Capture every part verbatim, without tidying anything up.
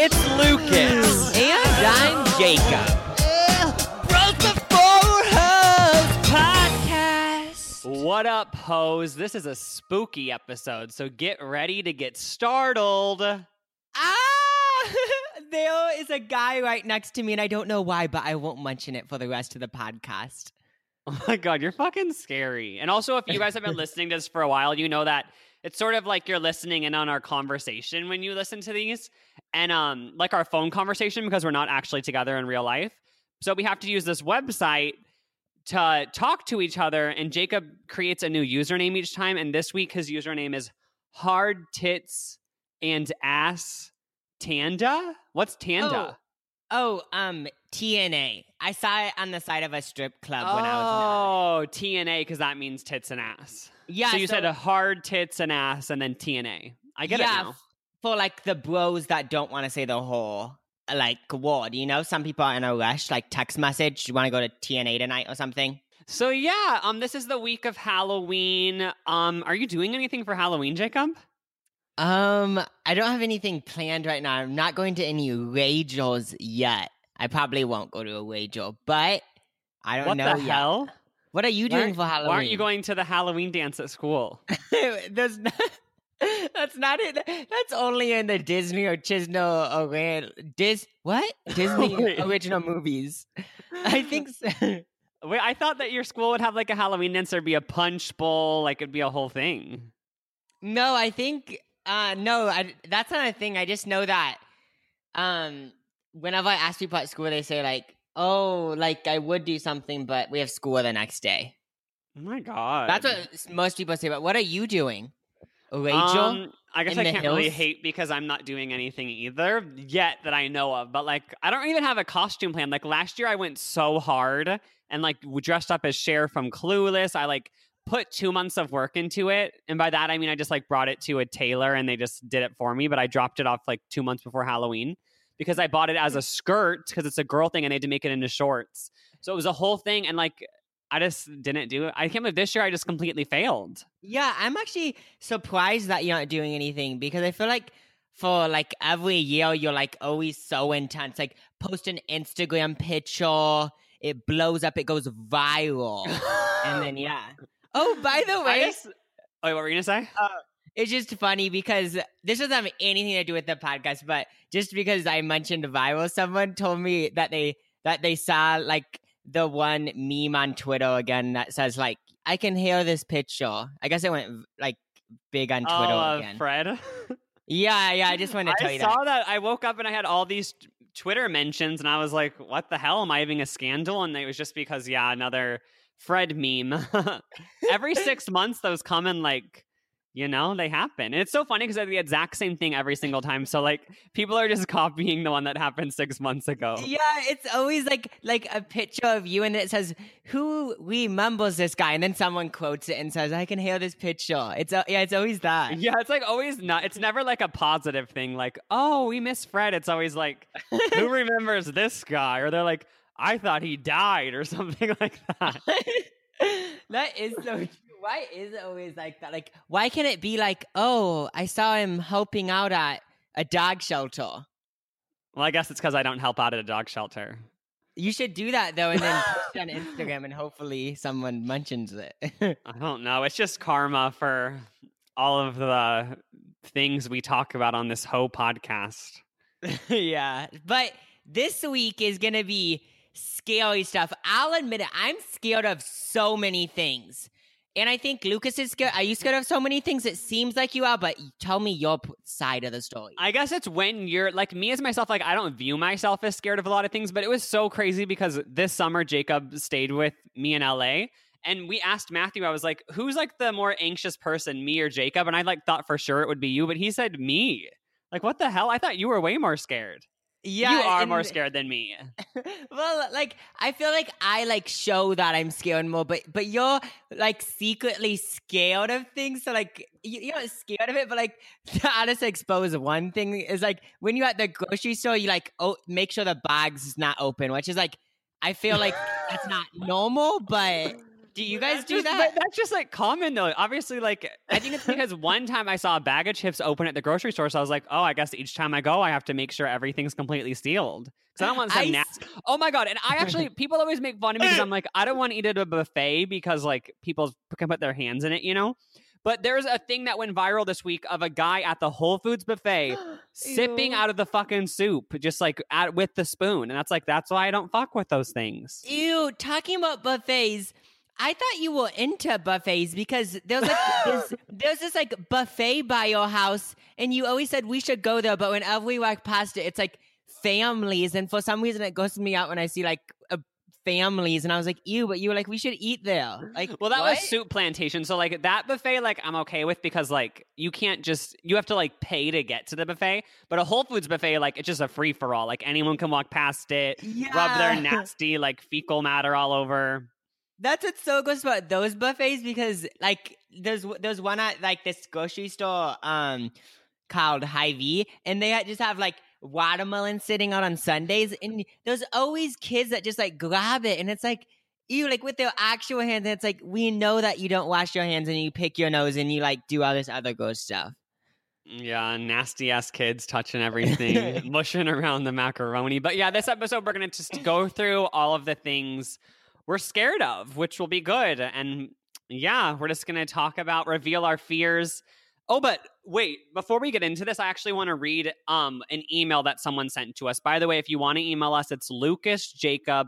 It's Lucas. And I'm Jacob. Bros Before Hoes Podcast. What up, hoes? This is a spooky episode, so get ready to get startled. Ah! There is a guy right next to me, and I don't know why, but I won't mention it for the rest of the podcast. Oh my god, you're fucking scary. And also, if you guys have been listening to this for a while, you know that it's sort of like you're listening in on our conversation when you listen to these, and um, like our phone conversation, because we're not actually together in real life. So we have to use this website to talk to each other, and Jacob creates a new username each time, and this week his username is Hard Tits and Ass Tanda? What's Tanda? Oh, oh um, T N A. I saw it on the side of a strip club when I was Oh, T N A, because that means tits and ass. Yeah, So you so- said a hard tits and ass and then T N A. I get yeah, it now. f- for like the bros that don't want to say the whole like word, you know, some people are in a rush, like text message, you want to go to T N A tonight or something. So yeah, um, this is the week of Halloween. Um, are you doing anything for Halloween, Jacob? Um, I don't have anything planned right now. I'm not going to any ragers yet. I probably won't go to a rager, but I don't What know the yet. hell? What are you Why doing aren't- for Halloween? Why aren't you going to the Halloween dance at school? There's not, that's not it. That's only in the Disney or Chisno or Dis what Disney Wait. original movies. I think so. Wait, I thought that your school would have like a Halloween dance. There'd be a punch bowl, like it'd be a whole thing. No, I think uh no, I, that's not a thing. I just know that um whenever I ask people at school, they say like, "Oh, like I would do something, but we have school the next day." Oh my god, That's what s- most people say. But what are you doing, Rachel? Um, I guess in I the can't really hills? hate because I'm not doing anything either yet that I know of. But like, I don't even have a costume plan. Like last year, I went so hard and like w- dressed up as Cher from Clueless. I like put two months of work into it, and by that I mean I just like brought it to a tailor and they just did it for me. But I dropped it off like two months before Halloween because I bought it as a skirt because it's a girl thing and they had to make it into shorts. So it was a whole thing, and like I just didn't do it. I can't believe this year I just completely failed. Yeah, I'm actually surprised that you're not doing anything because I feel like for like every year you're like always so intense. Like post an Instagram picture, it blows up, it goes viral, and then yeah. Oh, by the I way, just, wait, what were you gonna say? it's just funny because this doesn't have anything to do with the podcast, but just because I mentioned viral, someone told me that they that they saw like the one meme on Twitter again that says like, "I can hear this picture." I guess it went like big on Twitter oh, uh, again. Fred. Yeah, yeah. I just wanted to tell I you saw that. that. I woke up and I had all these t- Twitter mentions, and I was like, "What the hell? Am I having a scandal?" And it was just because, yeah, another Fred meme. Every six months, those come and like, you know, they happen. And it's so funny because they're the exact same thing every single time. So like, people are just copying the one that happened six months ago. Yeah, it's always like like a picture of you, and it says, "Who remembers this guy?" And then someone quotes it and says, "I can hear this picture." It's uh, yeah, it's always that. Yeah, it's like always not. It's never like a positive thing. Like, oh, we miss Fred. It's always like, who remembers this guy? Or they're like, I thought he died, or something like that. That is so true. Why is it always like that? Like, why can't it be like, "Oh, I saw him helping out at a dog shelter"? Well, I guess it's because I don't help out at a dog shelter. You should do that though, and then post it on Instagram, and hopefully someone mentions it. I don't know. It's just karma for all of the things we talk about on this whole podcast. Yeah, but this week is gonna be scary stuff. I'll admit it. I'm scared of so many things. And I think Lucas is scared. Are you scared of so many things? It seems like you are, but tell me your p- side of the story. I guess it's when you're like me as myself, like I don't view myself as scared of a lot of things, but it was so crazy because this summer Jacob stayed with me in L A, and we asked Matthew, I was like, who's like the more anxious person, me or Jacob? And I like thought for sure it would be you, but he said me. Like, what the hell? I thought you were way more scared. Yeah, you are and- more scared than me. Well, like I feel like I like show that I'm scared more, but but you're like secretly scared of things. So like you, you're not scared of it, but like to honestly expose one thing is like when you're at the grocery store, you like oh make sure the bag's not open, which is like I feel like that's not normal, but Do you guys That's do just, that? But that's just like common though. Obviously, like I think it's because one time I saw a bag of chips open at the grocery store, so I was like, oh, I guess each time I go, I have to make sure everything's completely sealed because I don't want some I nasty. Oh my god! And I actually, people always make fun of me because I'm like, I don't want to eat at a buffet because like people can put their hands in it, you know. But there's a thing that went viral this week of a guy at the Whole Foods buffet sipping Ew. out of the fucking soup, just like at, with the spoon, and that's like that's why I don't fuck with those things. Ew, talking about buffets, I thought you were into buffets because there's like there's, there's this like buffet by your house, and you always said we should go there, but whenever we walk past it, it's like families, and for some reason it grosses me out when I see like a families, and I was like, ew, but you were like, we should eat there. Like, Well, that what? was Soup Plantation. So like that buffet, like I'm okay with because like you can't just you have to like pay to get to the buffet. But a Whole Foods buffet, like it's just a free for all. Like anyone can walk past it, rub their Yeah. nasty like fecal matter all over. That's what's so gross about those buffets because like there's there's one at like this grocery store um called Hy-Vee, and they had- just have like watermelon sitting out on Sundays, and there's always kids that just like grab it, and it's like you like with their actual hands, and it's like we know that you don't wash your hands and you pick your nose and you like do all this other gross stuff. Yeah, nasty ass kids touching everything, mushing around the macaroni. But yeah, this episode we're gonna just go through all of the things we're scared of, which will be good. And yeah, we're just gonna talk about reveal our fears. Oh, but wait, before we get into this, I actually want to read um an email that someone sent to us. By the way, if you want to email us, it's lucasjacobpodcast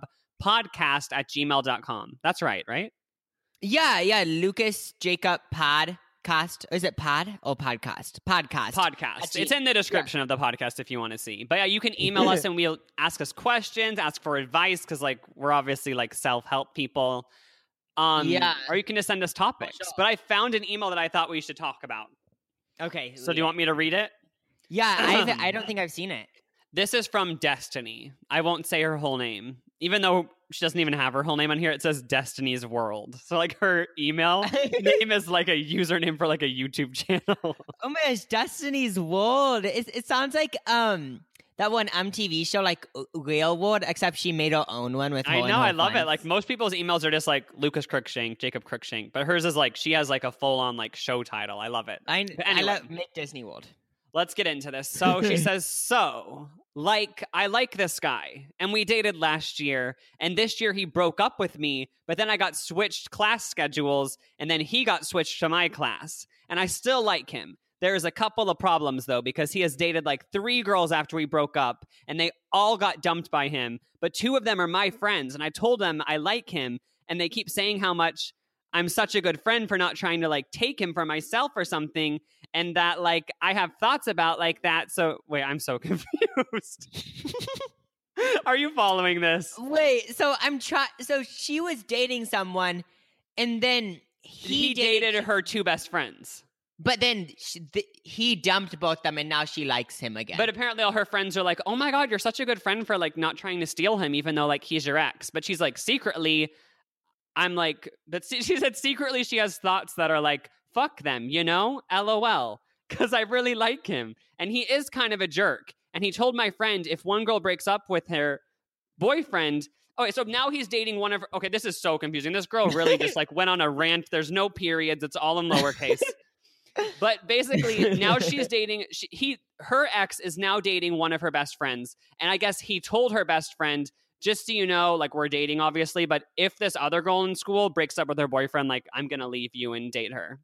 at gmail dot com. That's right, right? Yeah, yeah, Lucas Jacob Podcast. Is it pod or podcast? Podcast. Podcast. Actually, It's in the description of the podcast if you want to see. But yeah, you can email us and we'll ask us questions, ask for advice, because like we're obviously like self-help people. Um, Yeah. Or you can just send us topics. sure. But I found an email that I thought we should talk about. Okay. So do you want me to read it? Yeah, I I don't think I've seen it. This is from Destiny. I won't say her whole name. Even though she doesn't even have her whole name on here, it says Destiny's World. So like her email name is like a username for like a YouTube channel. Oh my gosh, Destiny's World. It, it sounds like um that one M T V show, like Real World, except she made her own one with her I and know, her I love it. friends. Like most people's emails are just like Lucas Cruikshank, Jacob Cruikshank, but hers is like she has like a full on like show title. I love it. I, But I anyway. love Mick Disney World. Let's get into this. So she says, so, like, I like this guy, and we dated last year, and this year he broke up with me, but then I got switched class schedules, and then he got switched to my class, and I still like him. There's a couple of problems, though, because he has dated like three girls after we broke up, and they all got dumped by him, but two of them are my friends, and I told them I like him, and they keep saying how much I'm such a good friend for not trying to like take him for myself or something, and that like I have thoughts about like that. So wait, I'm so confused. Are you following this? Wait, so I'm trying. So she was dating someone, and then he, He, dated, her two best friends. but then she, th- he dumped both them, and now she likes him again. But apparently all her friends are like, oh my God, you're such a good friend for like not trying to steal him, even though like he's your ex. But she's like, secretly, I'm like, but she she said secretly she has thoughts that are like, fuck them, you know? LOL. Because I really like him. And he is kind of a jerk. And he told my friend if one girl breaks up with her boyfriend, okay, so now he's dating one of her. Okay, this is so confusing. This girl really just like went on a rant. There's no periods. It's all in lowercase. But basically, now she's dating. She, he, her ex is now dating one of her best friends, and I guess he told her best friend, "Just so you know, like we're dating, obviously. But if this other girl in school breaks up with her boyfriend, like I'm gonna leave you and date her."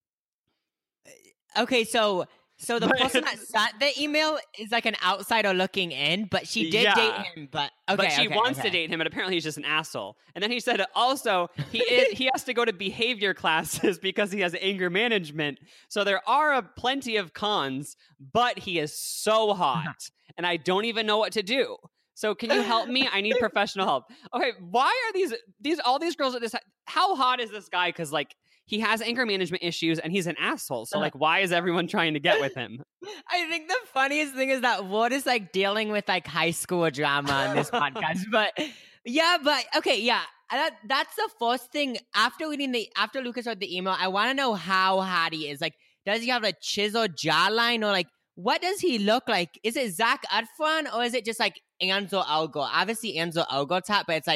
okay, so so the But- person that sent the email is like an outsider looking in, but she did Yeah. date him. But okay, but she okay, wants okay. to date him, and apparently he's just an asshole. And then he said also he is, he has to go to behavior classes because he has anger management. So there are a, plenty of cons, but he is so hot, and I don't even know what to do. So can you help me? I need professional help. Okay, why are these these all these girls at this? How hot is this guy? Because like he has anger management issues and he's an asshole. So like, why is everyone trying to get with him? I think the funniest thing is that Ward is like dealing with like high school drama on this podcast. But yeah, but okay, yeah. That that's the first thing after reading the after Lucas read the email, I want to know how hot he is. Like, does he have a chiseled jawline, or like what does he look like? Is it Zac Efron or is it just like Ansel Elgort? Obviously Ansel Elgort's hot, but it's like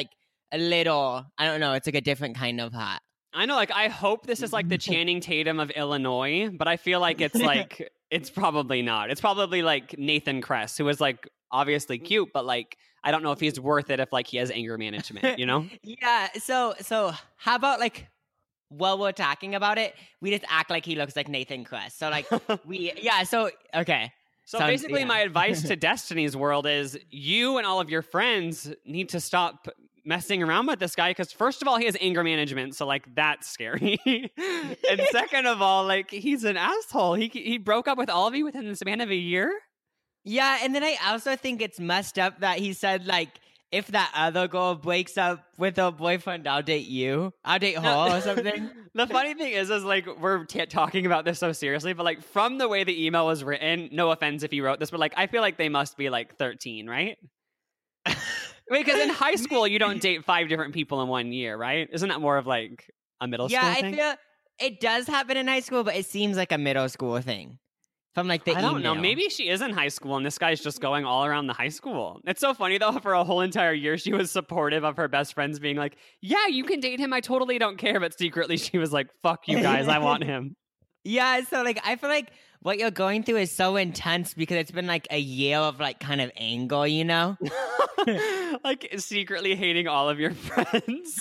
a little, I don't know, it's like a different kind of hot. I know, like, I hope this is like the Channing Tatum of Illinois, but I feel like it's like, it's probably not. It's probably like Nathan Kress, who is like obviously cute, but like, I don't know if he's worth it if like he has anger management, you know? Yeah. So, so how about like, while we're talking about it, we just act like he looks like Nathan Kress. So like, we, yeah. So, okay. So Sounds- basically, yeah. my advice to Destiny's World is you and all of your friends need to stop messing around with this guy because first of all, he has anger management, so like that's scary. And second of all, like he's an asshole. He he broke up with all of you within the span of a year. Yeah, and then I also think it's messed up that he said like, if that other girl breaks up with her boyfriend, I'll date you. I'll date her No. or something. The funny thing is, is like we're t- talking about this so seriously, but like from the way the email was written, no offense if you wrote this, but like I feel like they must be like thirteen, right? Because in high school you don't date five different people in one year, right? Isn't that more of like a middle Yeah, school I thing? feel it does happen in high school, but it seems like a middle school thing. From like the I don't know. email. Maybe she is in high school and this guy's just going all around the high school. It's so funny though, for a whole entire year, she was supportive of her best friends being like, yeah, you can date him. I totally don't care. But secretly she was like, fuck you guys. I want him. Yeah, so like I feel like what you're going through is so intense because it's been like a year of like kind of anger, you know? Like secretly hating all of your friends.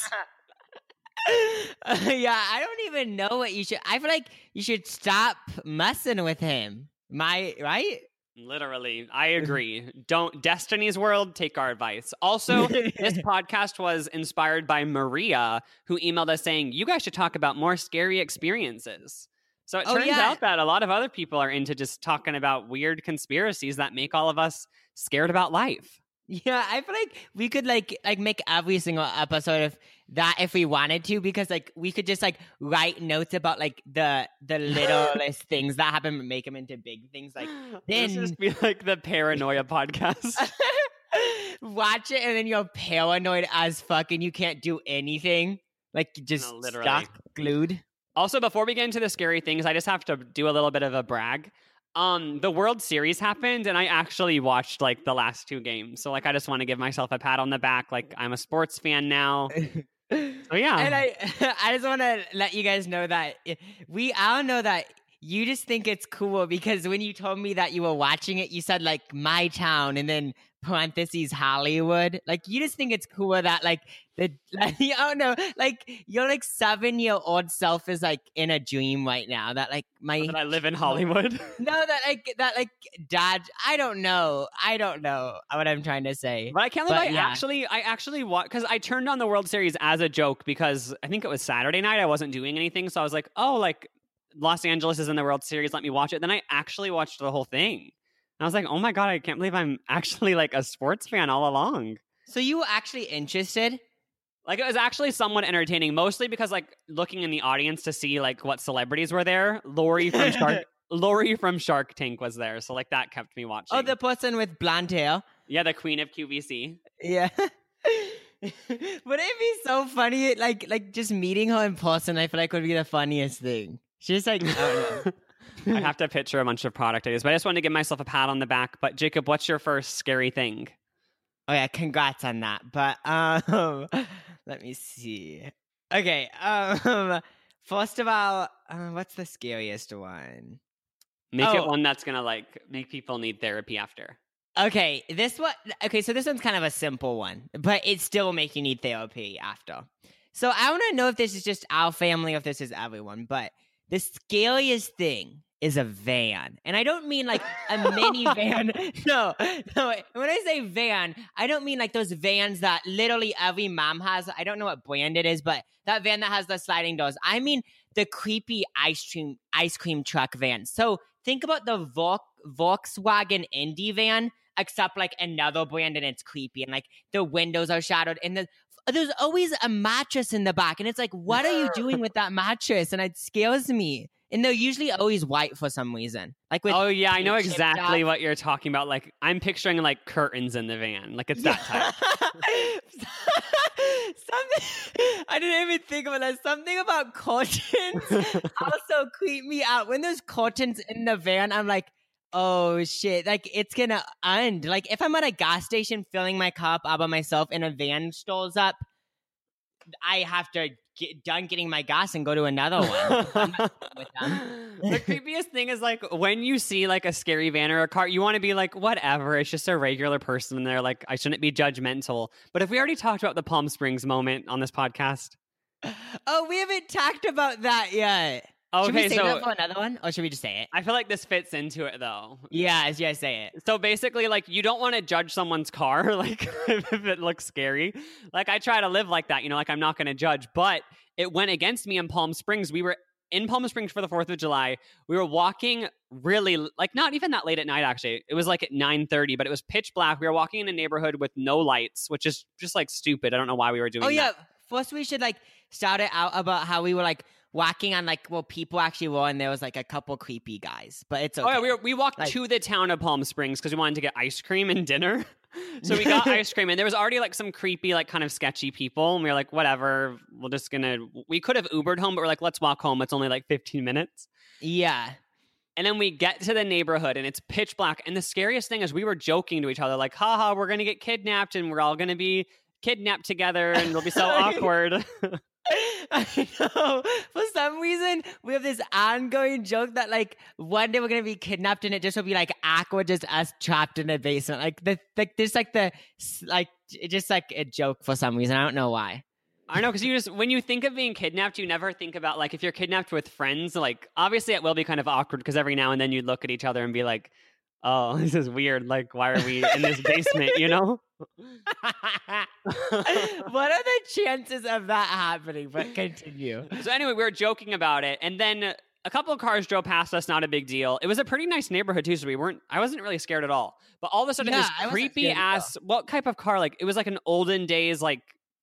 Uh, yeah, I don't even know what you should. I feel like you should stop messing with him. My right? Literally, I agree. Don't Destiny's World, take our advice. Also, this podcast was inspired by Maria, who emailed us saying, you guys should talk about more scary experiences. So it Oh, turns yeah. out that a lot of other people are into just talking about weird conspiracies that make all of us scared about life. Yeah, I feel like we could like like make every single episode of that if we wanted to, because like we could just like write notes about like the the littlest things that happen and make them into big things. Like This then just be like the paranoia podcast. watch it and then you're paranoid as fuck and you can't do anything. Like just No, literally. stuck, glued. Also, before we get into the scary things, I just have to do a little bit of a brag. Um, the World Series happened, and I actually watched like the last two games. So, like, I just want to give myself a pat on the back. Like, I'm a sports fan now. So yeah, And I, I just want to let you guys know that we all know that you just think it's cool because when you told me that you were watching it, you said like my town and then parentheses Hollywood. Like you just think it's cool that like the like, I don't know, like your like seven year old self is like in a dream right now. That like my that I live in Hollywood. no that like that like dad. I don't know. I don't know what I'm trying to say. But I can't believe But, I yeah. actually, I actually watched because I turned on the World Series as a joke because I think it was Saturday night. I wasn't doing anything, so I was like, oh, like Los Angeles is in the World Series. Let me watch it. Then I actually watched the whole thing. And I was like, oh my God, I can't believe I'm actually like a sports fan all along. So you were actually interested? Like it was actually somewhat entertaining, mostly because like looking in the audience to see like what celebrities were there. Lori from Shark, Lori from Shark Tank was there, so like that kept me watching. Oh, the person with blonde hair. yeah, the queen of Q V C. Yeah. Would it be so funny? Like, like just meeting her in person, I feel like would be the funniest thing. She's like, I don't know. I have to picture a bunch of product ideas, but I just wanted to give myself a pat on the back. But Jacob, what's your first scary thing? Oh yeah, congrats on that. But um, let me see. Okay. Um, first of all, uh, what's the scariest one? Make it Oh. one that's gonna like make people need therapy after. Okay, this one. Okay, so this one's kind of a simple one, but it still will make you need therapy after. So I want to know if this is just our family or if this is everyone. But the scariest thing is a van, and I don't mean like a minivan. No, no. When I say van, I don't mean like those vans that literally every mom has. I don't know what brand it is, but that van that has the sliding doors. I mean the creepy ice cream ice cream truck van. So think about the Vol- Volkswagen Indy van, except like another brand, and it's creepy, and like the windows are shadowed, and the, there's always a mattress in the back, and it's like, what are you doing with that mattress? And it scares me. And they're usually always white for some reason. Like with Oh yeah, I know chipped exactly off. what you're talking about. Like I'm picturing like curtains in the van. Like it's that type. Something I didn't even think about that. Something about curtains also creep me out. When there's curtains in the van, I'm like, oh shit, like it's gonna end. Like if I'm at a gas station filling my cup all by myself and a van strolls up, I have to get done getting my gas and go to another one. I'm not with them. The creepiest thing is like when you see like a scary van or a car, you want to be like, whatever, it's just a regular person. And they're like, I shouldn't be judgmental. But if we already talked about the Palm Springs moment on this podcast. Oh, we haven't talked about that yet. Should we Okay, say so that for another one? Or should we just say it? I feel like this fits into it though. Yeah, yeah, say it. So basically, like, you don't want to judge someone's car, like, if it looks scary. Like, I try to live like that, you know, like, I'm not going to judge. But it went against me in Palm Springs. We were in Palm Springs for the fourth of July. We were walking really, like, not even that late at night, actually. It was, like, at nine thirty, but it was pitch black. We were walking in a neighborhood with no lights, which is just, like, stupid. I don't know why we were doing Oh, that. yeah. First, we should, like, start it out about how we were, like, walking on, like, well, people actually were, and there was, like, a couple creepy guys. But it's okay. Oh, yeah, we, were, we walked Like- to the town of Palm Springs because we wanted to get ice cream and dinner. So we got ice cream, and there was already like some creepy, like kind of sketchy people. And we were like, whatever, we're just gonna, we could have Ubered home, but we're like, let's walk home. It's only like fifteen minutes. Yeah. And then we get to the neighborhood, and it's pitch black. And the scariest thing is we were joking to each other, like, haha, we're gonna get kidnapped, and we're all gonna be kidnapped together, and it'll be so awkward. I know. For some reason, we have this ongoing joke that like one day we're gonna be kidnapped and it just will be like awkward, just us trapped in a basement. Like the like there's like the like it's just like a joke for some reason. I don't know why. I know, because you just, when you think of being kidnapped, you never think about, like, if you're kidnapped with friends, like, obviously it will be kind of awkward because every now and then you look at each other and be like, oh, this is weird. Like, why are we in this basement, you know? What are the chances of that happening? But continue. So anyway, we were joking about it. And then a couple of cars drove past us, not a big deal. It was a pretty nice neighborhood too, so we weren't, I wasn't really scared at all. But all of a sudden, Yeah, I this wasn't creepy scared either. ass, what type of car? Like, it was like an olden days, like,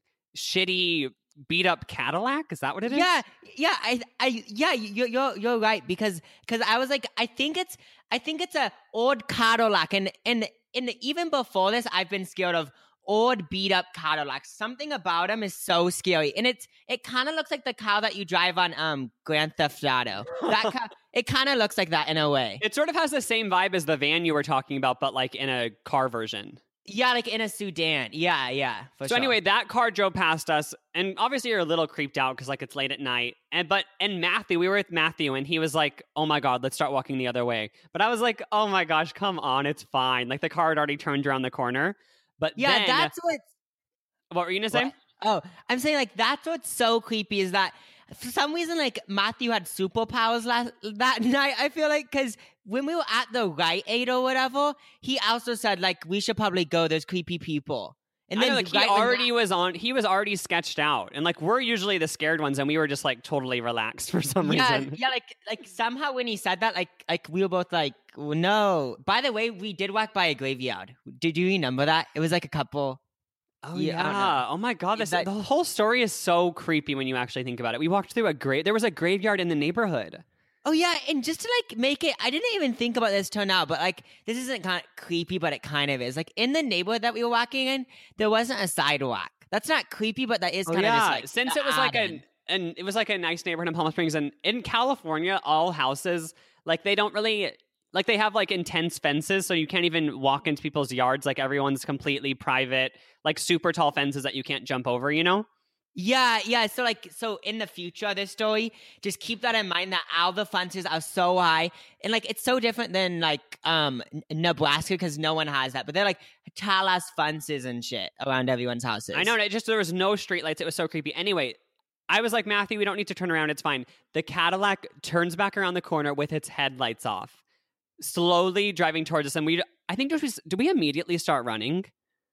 shitty, beat up Cadillac. Is that what it is? Yeah, yeah, I, I, yeah, you're, you're, you're right because, because I was like, I think it's, I think it's a old Cadillac, and and and even before this, I've been scared of old beat up Cadillacs. Something about them is so scary, and it's, it kind of looks like the car that you drive on um Grand Theft Auto. That car, it kind of looks like that in a way. It sort of has the same vibe as the van you were talking about, but like in a car version. Yeah, like in a sedan. Yeah, yeah. For So sure. anyway, that car drove past us, and obviously you're a little creeped out because like it's late at night. And but and Matthew, we were with Matthew, and he was like, "Oh my god, let's start walking the other way." But I was like, "Oh my gosh, come on, it's fine." Like the car had already turned around the corner. But yeah, then, that's what. what were you gonna say? What? Oh, I'm saying like that's what's so creepy is that for some reason like Matthew had superpowers last that night. I feel like because when we were at the Rite Aid or whatever, he also said like we should probably go. There's creepy people, and I then know, like he right when already was on. He was already sketched out, and like we're usually the scared ones, and we were just like totally relaxed for some yeah, reason. yeah, like like somehow when he said that, like like we were both like no. By the way, we did walk by a graveyard. Did you remember that? It was like a couple. Oh Yeah, I don't yeah! Oh my god! This, That- the whole story is so creepy when you actually think about it. We walked through a grave. There was a graveyard in the neighborhood. Oh yeah, and just to like make it, I didn't even think about this till now, but like this isn't kind of creepy, but it kind of is. Like in the neighborhood that we were walking in, there wasn't a sidewalk. That's not creepy, but that is Oh kind of yeah! just like Since the it was like odd a end. and it was like a nice neighborhood in Palm Springs, and in California, all houses like they don't really like they have like intense fences, so you can't even walk into people's yards. Like everyone's completely private, like super tall fences that you can't jump over. You know? Yeah, yeah. So like, so in the future of this story, just keep that in mind that all the fences are so high, and like it's so different than like um N- Nebraska because no one has that, but they're like tall ass fences and shit around everyone's houses. I know. And it just there was no streetlights. It was so creepy. Anyway, I was like, Matthew, we don't need to turn around. It's fine. The Cadillac turns back around the corner with its headlights off, slowly driving towards us. And we, I think, did we, did we immediately start running?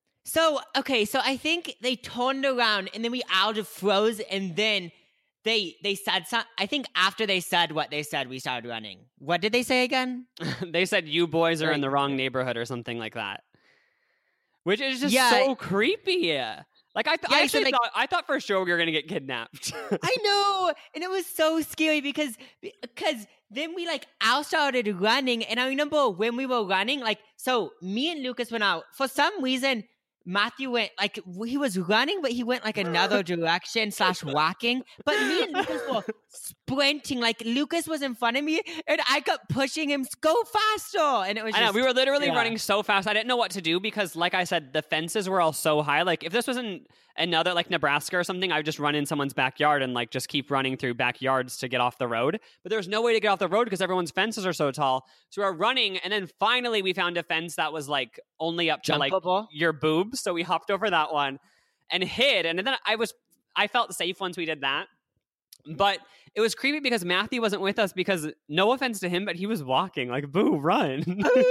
So, okay, so I think they turned around and then we all just froze and then they they said some I think after they said what they said, we started running. What did they say again? They said, you boys are in Right. the wrong neighborhood or something like that. Which is just Yeah. so creepy. Like, I, th- Yeah, I so, actually like- thought, I thought for sure we were going to get kidnapped. I know, and it was so scary because because then we like all started running, and I remember when we were running, like so me and Lucas went out for some reason. Matthew went like he was running, but he went like another direction slash walking. But me and Lucas were sprinting. Like Lucas was in front of me, and I kept pushing him, go faster. And it was. I just, know we were literally yeah. running so fast. I didn't know what to do because, like I said, the fences were all so high. Like if this was in another like Nebraska or something, I would just run in someone's backyard and like just keep running through backyards to get off the road. But there's no way to get off the road because everyone's fences are so tall. So we were running, and then finally we found a fence that was like only up to Jumpable. like your boobs. So we hopped over that one and hid. And then I was I felt safe once we did that. But it was creepy because Matthew wasn't with us because, no offense to him, but he was walking. Like, boo, run.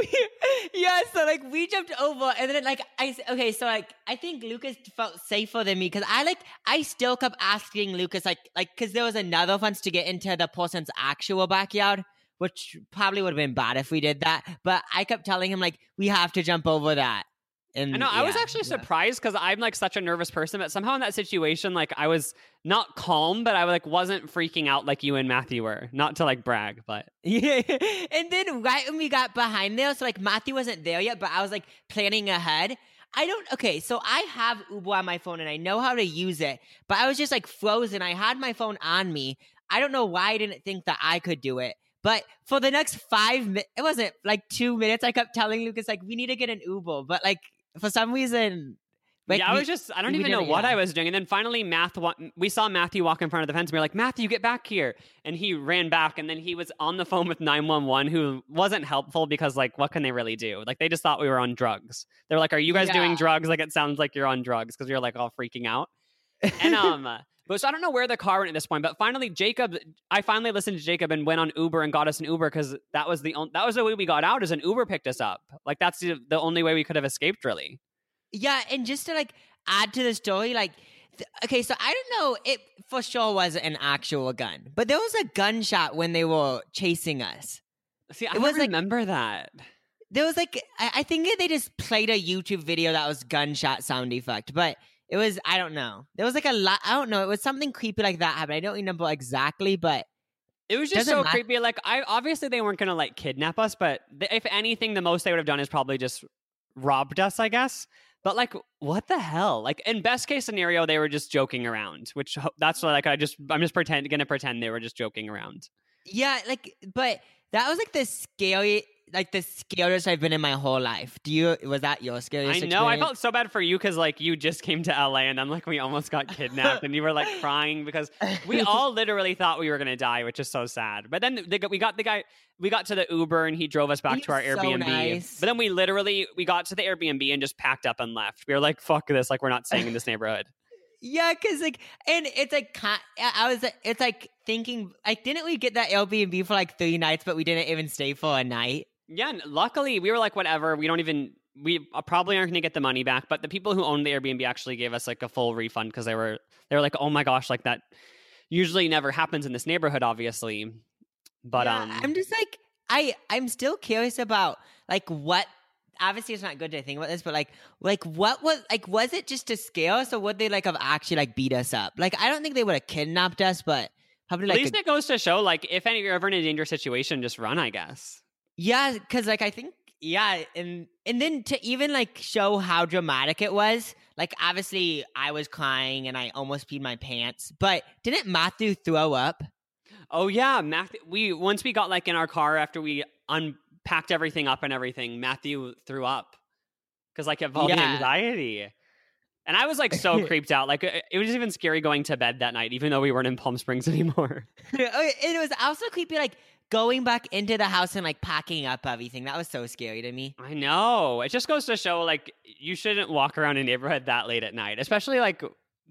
Yeah, so like we jumped over, and then like I okay, so like I think Lucas felt safer than me because I like I still kept asking Lucas like like because there was another fence to get into the person's actual backyard, which probably would have been bad if we did that. But I kept telling him like we have to jump over that. And I know, I was yeah, actually yeah. surprised because I'm like such a nervous person, but somehow in that situation, like I was not calm, but I like wasn't freaking out like you and Matthew were. Not to like brag, but Yeah, and then right when we got behind there, so like Matthew wasn't there yet, but I was like planning ahead. I don't, okay, so I have Uber on my phone and I know how to use it, but I was just like frozen. I had my phone on me. I don't know why I didn't think that I could do it. But for the next five minutes, it wasn't like two minutes, I kept telling Lucas, like, we need to get an Uber. But like, for some reason, like, yeah, I we- was just, I don't we even know didn't- what yeah. I was doing. And then finally, Math, wa- we saw Matthew walk in front of the fence. And we were like, Matthew, get back here. And he ran back. And then he was on the phone with nine one one, who wasn't helpful because, like, what can they really do? Like, they just thought we were on drugs. They were like, are you guys doing Yeah. drugs? Like, it sounds like you're on drugs because we were, like, all freaking out. And, um, but so I don't know where the car went at this point. But finally, Jacob, I finally listened to Jacob and went on Uber and got us an Uber because that was the on- that was the way we got out, is an Uber picked us up. Like, that's the, the only way we could have escaped, really. Yeah, and just to like add to the story, like, th- okay, so I don't know, it for sure wasn't an actual gun, but there was a gunshot when they were chasing us. See, I It don't was like- remember that. There was like, I, I think they just played a YouTube video that was gunshot sound effect, but it was, I don't know. There was like a lot, I don't know, it was something creepy like that happened. I don't remember exactly, but It was just Doesn't so mat- creepy. Like, I obviously they weren't gonna like kidnap us, but th- if anything, the most they would have done is probably just robbed us, I guess. But like, what the hell? Like, in best case scenario, they were just joking around, which ho- that's what, like I just I'm just pretend gonna pretend they were just joking around. yeah, like, but that was like the scary, like the scariest I've been in my whole life. Do you, was that your I scariest know. I experience? felt so bad for you because like you just came to L A and then like we almost got kidnapped and you were like crying because we all literally thought we were gonna die, which is so sad. But then the, we got the guy. We got to the Uber and he drove us back He to our was so Airbnb. nice. But then we literally we got to the Airbnb and just packed up and left. We were like, "Fuck this! Like we're not staying in this neighborhood." Yeah, cause like, and it's like, ki- I I was, it's like thinking, like, didn't we get that Airbnb for like three nights, but we didn't even stay for a night? Yeah, and luckily we were like, whatever. We don't even we probably aren't going to get the money back. But the people who owned the Airbnb actually gave us like a full refund because they were they were like, oh my gosh, like that usually never happens in this neighborhood, obviously. But Yeah, um, I'm just like, I, I'm still curious about like what. Obviously, it's not good to think about this, but like, like what was like, was it just to scare us, or would they like have actually like beat us up? Like, I don't think they would have kidnapped us, but probably at like, least a- it goes to show, like, if any, you're ever in a dangerous situation, just run, I guess. yeah, because like I think, yeah, and and then to even like show how dramatic it was, like obviously I was crying and I almost peed my pants, but didn't Matthew throw up? Oh yeah, Matthew. We once we got like in our car after we unpacked everything up and everything, Matthew threw up because like of all the Yeah. anxiety. And I was like so creeped out. Like it, it was even scary going to bed that night, even though we weren't in Palm Springs anymore. And it was also creepy, like going back into the house and like packing up everything. That was so scary to me. I know. It just goes to show like you shouldn't walk around a neighborhood that late at night, especially like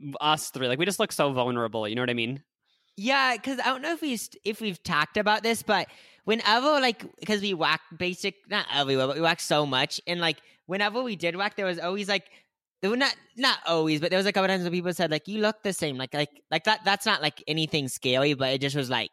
us three. Like we just look so vulnerable. You know what I mean? Yeah, because I don't know if we if we've talked about this, but whenever like because we whack basic not everywhere, but we whack so much, and like whenever we did whack, there was always like there were not not always, but there was a couple times when people said like you look the same, like like like that. That's not like anything scary, but it just was like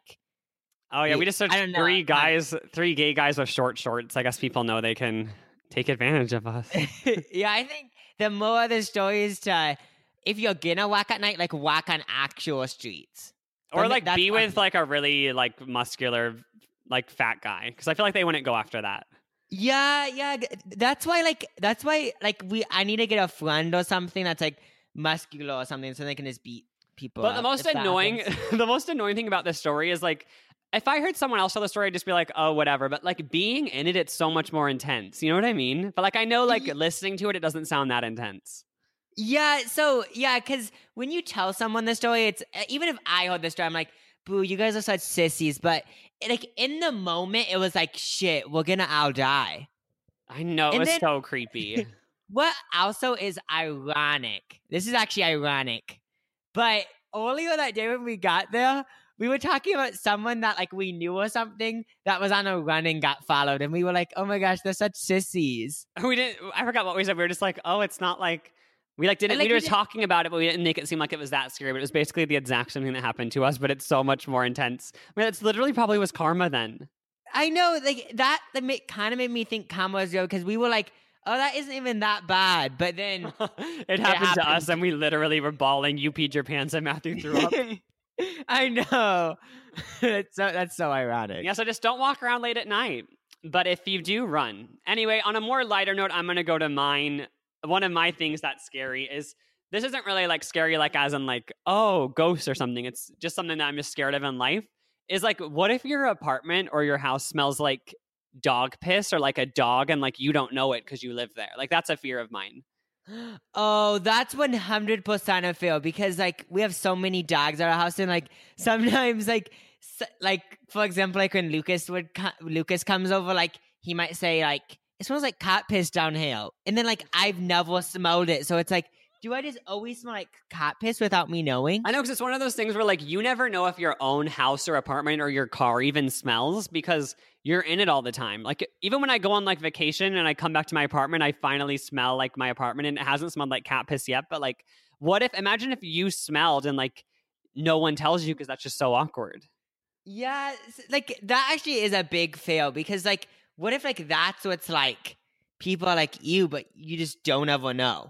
Oh yeah, we just searched I don't know. three I- guys, three gay guys with short shorts. I guess people know they can take advantage of us. yeah. I think the more of the stories to if you're gonna whack at night, like whack on actual streets. Or Then like that's be fun. with like a really like muscular like fat guy because I feel like they wouldn't go after that. Yeah, yeah. g- That's why, like, that's why, like, we. I need to get a friend or something that's like muscular or something, so they can just beat people. But the up, most if that annoying, happens. the most annoying thing about this story is like, if I heard someone else tell the story, I'd just be like, oh, whatever. But like being in it, it's so much more intense. You know what I mean? But like, I know like Ye- listening to it, it doesn't sound that intense. Yeah. So yeah, because when you tell someone the story, it's uh, even if I heard the story, I'm like, boo, you guys are such sissies. But like in the moment, it was like, shit, we're gonna all die. I know, it And was then- so creepy. What also is ironic, this is actually ironic, but earlier that day when we got there, we were talking about someone that like we knew or something that was on a run and got followed, and we were like, oh my gosh, they're such sissies. We didn't, I forgot what we said. We were just like, oh, it's not like, we like didn't, Like, we we were didn't- talking about it, but we didn't make it seem like it was that scary. But it was basically the exact same thing that happened to us, but it's so much more intense. I mean, it's literally probably was karma then. I know, like that, that ma- kind of made me think karma was real because we were like, oh, that isn't even that bad, but then It happened to happened. us, and we literally were bawling. You peed your pants, and Matthew threw up. I know. That's so, that's so ironic. Yeah, so just don't walk around late at night. But if you do, run. Anyway, on a more lighter note, I'm going to go to mine. One of my things that's scary is this isn't really like scary, like as in like, oh, ghosts or something. It's just something that I'm just scared of in life. Is like, what if your apartment or your house smells like dog piss or like a dog and like you don't know it because you live there? Like, that's a fear of mine. Oh, that's one hundred percent a feel because like we have so many dogs at our house and like sometimes like s- like for example like when Lucas would co- Lucas comes over, like he might say like it smells like cat piss down here, and then like I've never smelled it, so it's like, do I just always smell like cat piss without me knowing? I know, because it's one of those things where like you never know if your own house or apartment or your car even smells because you're in it all the time. Like even when I go on like vacation and I come back to my apartment, I finally smell like my apartment, and it hasn't smelled like cat piss yet. But like, what if, imagine if you smelled and like no one tells you, because that's just so awkward. Yeah, s- like that actually is a big fail because like what if like that's what's like people are like you, but you just don't ever know.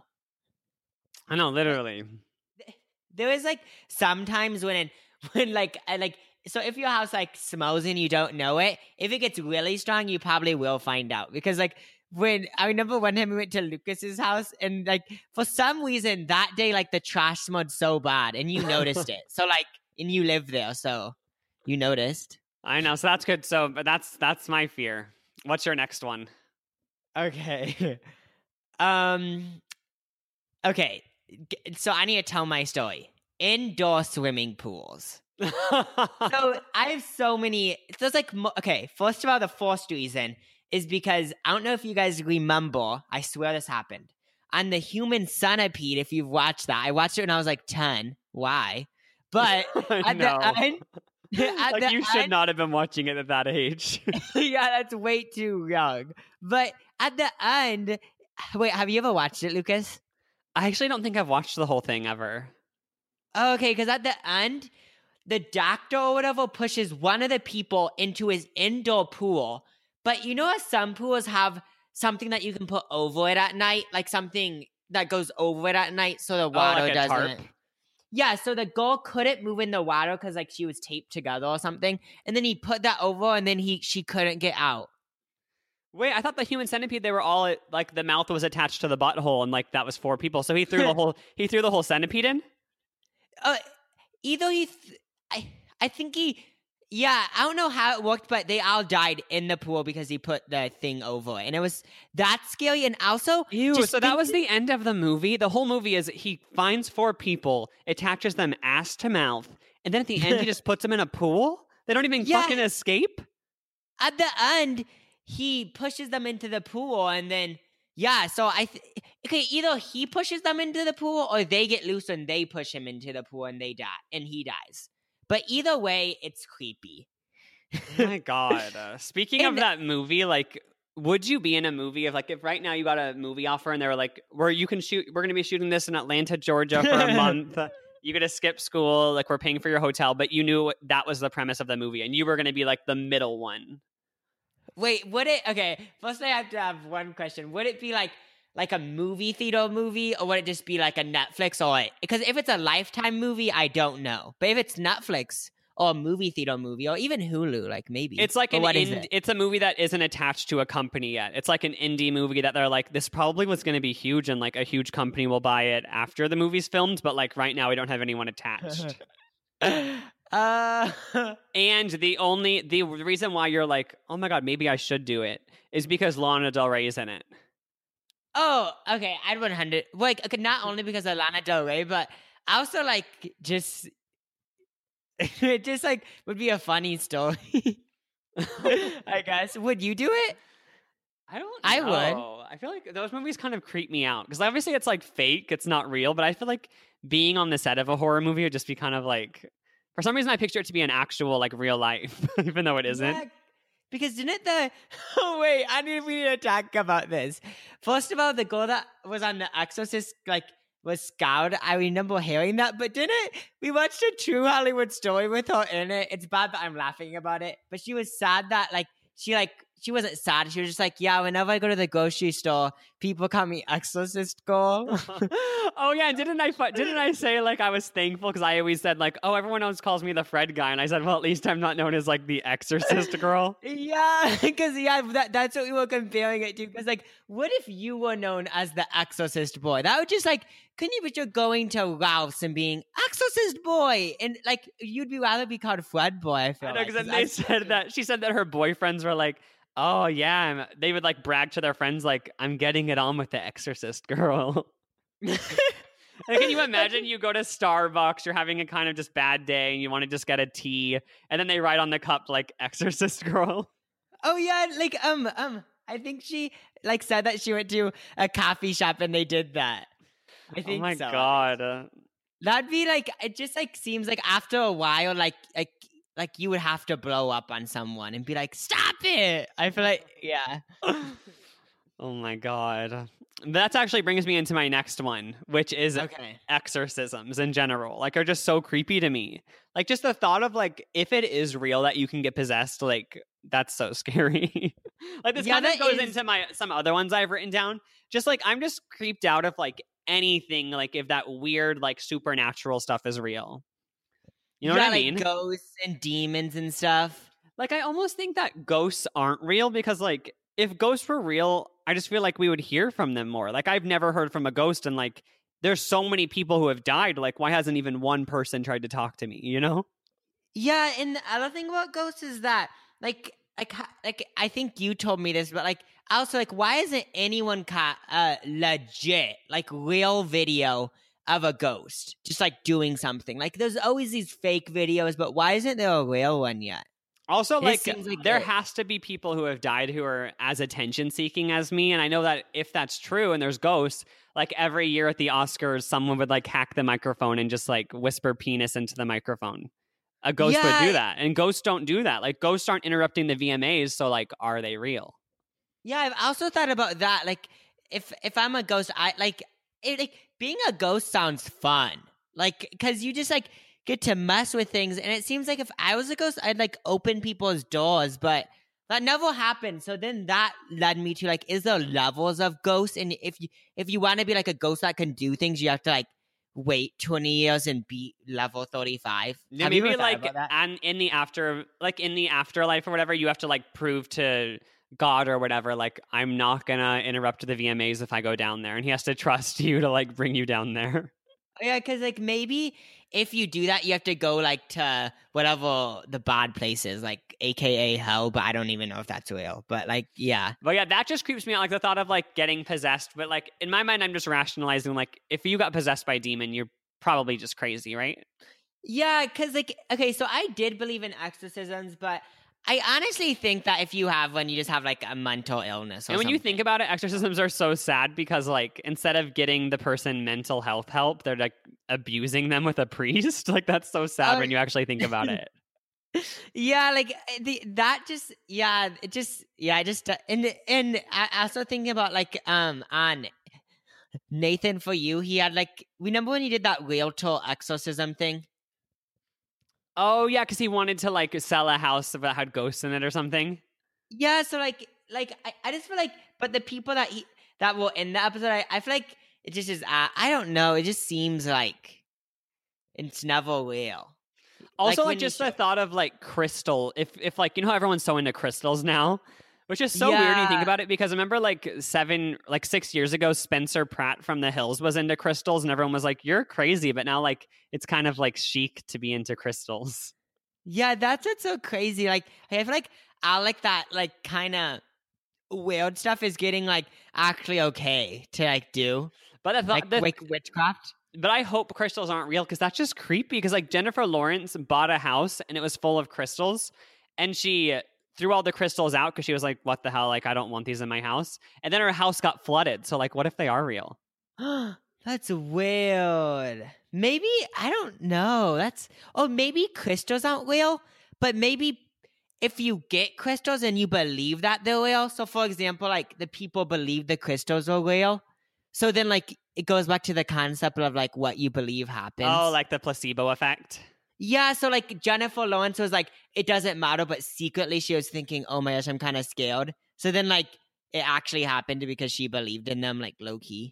I know, literally. There is like sometimes when when like I like so if your house like smells and you don't know it, if it gets really strong, you probably will find out because like when I remember one time we went to Lucas's house and like for some reason that day like the trash smelled so bad and you noticed it. So like and you live there, so you noticed. I know, so that's good. So, but that's that's my fear. What's your next one? Okay. um okay. G- So I need to tell my story. Indoor swimming pools. So I have so many. So it's like mo- okay. First of all, the first reason is because I don't know if you guys remember. I swear this happened on the Human Centipede. If you've watched that, I watched it when I was like ten. Why? But I at know. the end, at Like the you should end- not have been watching it at that age. yeah, that's way too young. But at the end, wait, have you ever watched it, Lucas? I actually don't think I've watched the whole thing ever. Oh, okay, because at the end, the doctor or whatever pushes one of the people into his indoor pool. But you know how some pools have something that you can put over it at night? Like something that goes over it at night so the water Oh, like a doesn't. tarp? Yeah, so the girl couldn't move in the water because like she was taped together or something. And then he put that over and then he she couldn't get out. Wait, I thought the Human Centipede, they were all like the mouth was attached to the butthole, and like that was four people. So he threw the whole he threw the whole centipede in. Uh, either he, th- I, I think he, yeah, I don't know how it worked, but they all died in the pool because he put the thing over it, and it was that scary. And also, Ew, just so that think- was the end of the movie. The whole movie is he finds four people, attaches them ass to mouth, and then at the end he just puts them in a pool. They don't even Yeah. fucking escape. at the end he pushes them into the pool, and then yeah. So I, th- okay, either he pushes them into the pool or they get loose and they push him into the pool and they die and he dies. But either way, it's creepy. Oh my god. Uh, speaking of And- that movie, like, would you be in a movie if, like, if right now you got a movie offer and they were like, "Where you can shoot, we're going to be shooting this in Atlanta, Georgia for a month. You get to skip school, like, we're paying for your hotel," but you knew that was the premise of the movie, and you were going to be like the middle one. Wait, would it? Okay, first I have to have one question. Would it be like like a movie theater movie, or would it just be like a Netflix or? Because if it's a Lifetime movie, I don't know. But if it's Netflix or a movie theater movie, or even Hulu, like maybe. It's like But an what is ind- it? it's a movie that isn't attached to a company yet. It's like an indie movie that they're like, this probably was going to be huge, and like a huge company will buy it after the movie's filmed. But like right now, we don't have anyone attached. uh, And the only the reason why you're like, oh my god, maybe I should do it, is because Lana Del Rey is in it. oh, okay. I'd one hundred. Like, okay, not only because of Lana Del Rey, but also like just it just like would be a funny story. I guess. Would you do it? I don't. I would. know. I feel like those movies kind of creep me out because obviously it's like fake, it's not real. But I feel like being on the set of a horror movie would just be kind of like, for some reason, I picture it to be an actual like real life, even though it isn't. Yeah, because didn't the oh wait, I need we need to talk about this. First of all, the girl that was on The Exorcist like was scoured. I remember hearing that, but didn't we watched a True Hollywood Story with her in it? It's bad that I'm laughing about it, but she was sad that like she like she wasn't sad. She was just like, yeah, whenever I go to the grocery store, people call me Exorcist girl. Oh yeah, didn't I? fu- Didn't I say like I was thankful because I always said like, oh, everyone else calls me the Fred guy, and I said, well, at least I'm not known as like the Exorcist girl. Yeah, because yeah, that, that's what we were comparing it to. Because like, what if you were known as the Exorcist boy? That would just like, couldn't you picture going to Ralph's and being Exorcist boy, and like you'd be rather be called Fred boy? I feel I know, like because then they said that she said that her boyfriends were like, oh yeah, I'm, they would like brag to their friends like, I'm getting it on with the Exorcist girl. Like, can you imagine you go to Starbucks, you're having a kind of just bad day, and you want to just get a tea, and then they write on the cup like Exorcist girl. Oh yeah, like um um, I think she like said that she went to a coffee shop and they did that. I think Oh my so. god. That'd be like it. Just like seems like after a while, like like like you would have to blow up on someone and be like, "Stop it!" I feel like yeah. Oh my god. That actually brings me into my next one, which is Okay. exorcisms in general. Like, are just so creepy to me. Like, just the thought of like, if it is real that you can get possessed, like that's so scary. Like this Yeah, kind of that goes is- into my some other ones I've written down. Just like I'm just creeped out of like anything, like if that weird like supernatural stuff is real. You know yeah, what I like mean? ghosts and demons and stuff. Like I almost think that ghosts aren't real because like if ghosts were real, I just feel like we would hear from them more. Like I've never heard from a ghost, and like there's so many people who have died. Like why hasn't even one person tried to talk to me, you know? Yeah, and the other thing about ghosts is that like like ha- like I think you told me this, but like also like why isn't anyone caught uh legit like real video of a ghost just like doing something? Like there's always these fake videos, but why isn't there a real one yet? Also, It like, seems like there it- has to be people who have died who are as attention seeking as me. And I know that if that's true and there's ghosts, like every year at the Oscars, someone would like hack the microphone and just like whisper penis into the microphone. A ghost would Yeah. do that. And ghosts don't do that. Like ghosts aren't interrupting the V M As. So like, are they real? Yeah, I've also thought about that. Like, if if I'm a ghost, I like it. Like being a ghost sounds fun. Like, cause you just like get to mess with things, and it seems like if I was a ghost, I'd like open people's doors, but that never happened. So then that led me to like, is there levels of ghosts? And if you if you want to be like a ghost that can do things, you have to like wait twenty years and beat level thirty-five. Yeah, Have you maybe ever thought like about that? and in the after like in the afterlife or whatever, you have to like prove to God or whatever, like I'm not gonna interrupt the V M As if I go down there, and he has to trust you to like bring you down there. Yeah, because like maybe if you do that, you have to go like to whatever the bad place is, like A K A hell. But I don't even know if that's real. But like, yeah, But yeah, that just creeps me out. Like the thought of like getting possessed. But like in my mind, I'm just rationalizing like if you got possessed by a demon, you're probably just crazy, right? yeah. Because like, okay, so I did believe in exorcisms, but I honestly think that if you have one, you just have like a mental illness. Or And when you something. think about it, exorcisms are so sad because like instead of getting the person mental health help, they're like abusing them with a priest. Like that's so sad Oh. when you actually think about it. Yeah, like the that just yeah, it just yeah, I just uh, and and I also thinking about like um on Nathan For You, he had like remember when he did that realtor exorcism thing? Oh yeah, because he wanted to like sell a house that had ghosts in it or something. Yeah, so like like I, I just feel like but the people that he that were in the episode, I, I feel like it just is uh, I don't know, it just seems like it's never real. Also, like, when you just show- the thought of like crystal. If if like you know how everyone's so into crystals now, which is so weird when you think Yeah. about it. Because I remember like seven, like six years ago, Spencer Pratt from The Hills was into crystals, and everyone was like, "You're crazy." But now, like, it's kind of like chic to be into crystals. Yeah, that's what's so crazy. Like, I feel like I like that, like, kind of weird stuff is getting like actually okay to like do, But I thought like, the, like witchcraft. but I hope crystals aren't real because that's just creepy. Because like Jennifer Lawrence bought a house and it was full of crystals, and she threw all the crystals out because she was like, "What the hell? Like, I don't want these in my house." And then her house got flooded. So like, what if they are real? That's weird. Maybe I don't know. That's oh, maybe crystals aren't real, but maybe if you get crystals and you believe that they're real. So, for example, like the people believe the crystals are real. So then, like, it goes back to the concept of like what you believe happens. Oh, like the placebo effect. Yeah, so like Jennifer Lawrence was like, it doesn't matter, but secretly she was thinking, oh my gosh, I'm kind of scared. So then like it actually happened because she believed in them, like low key.